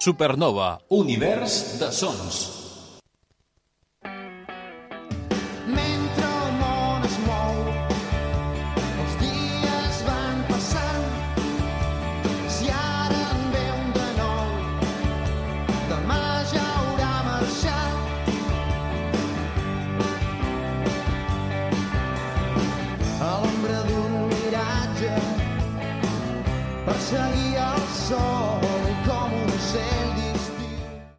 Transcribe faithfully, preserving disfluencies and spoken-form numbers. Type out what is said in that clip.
Supernova, univers de sons. Mentre el món es mou, els dies van passant. Si ara en ve un de nou, demà ja haurà marxat. A l'ombra d'un miratge, perseguir